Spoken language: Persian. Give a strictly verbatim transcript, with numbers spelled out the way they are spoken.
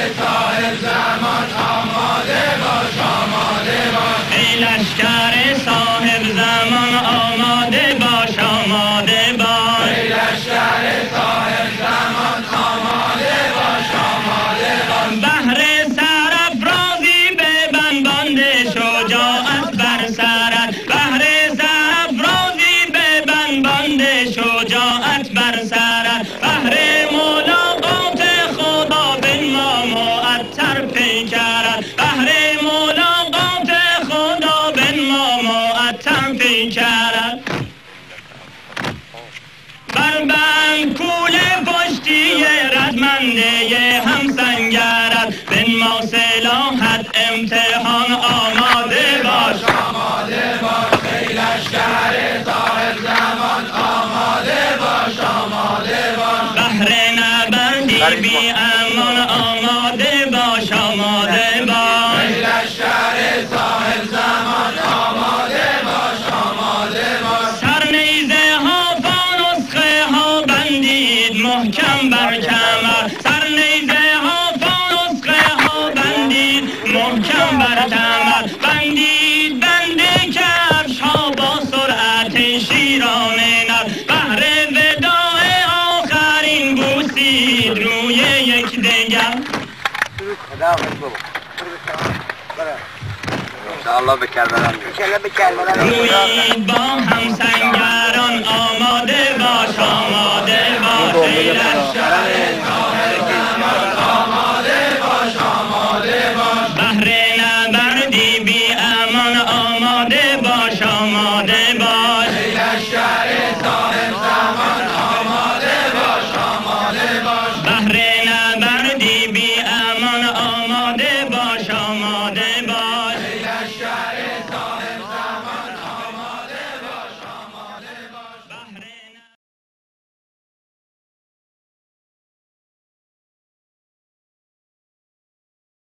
صاحب زمان آماده باش آماده باش ای لشکر صاحب زمان آماده باش آماده باش ای لشکر صاحب زمان آماده باش آماده باش بهر سرافرازی ببند باند شجاعت بر سرت بهر سرافرازی ببند باند شجاعت بر سرت بهر ملاقات خدا بنما معطر پیکرت بهر ملاقات خدا بنما معطر پیکرت بربند کوله پشتی ردمنده همسنگرت بنما سلاحت امتحان آماده باش آماده باش ای لشکر صاحب زمان آماده باش آماده باش بهر نبردی بی امان آماده باش آماده باش ای لشکر صاحب زمان آماده باش آماده باش سرنیزه ها فانوسخه ها بندید محکم بر کمر سرنیزه ها فانوسخه ها بندید محکم بر کمر بندید بنده کفش ها با سرعت شیرانه نر بهر وداع آخرین بوسید روی یک دگر انشاءالله به کربلا رویید با همسنگران آماده باش آماده باش ای لشکر صاحب زمان آماده باش آماده باش بهر نبردی بی امان آماده باش آماده باش ای لشکر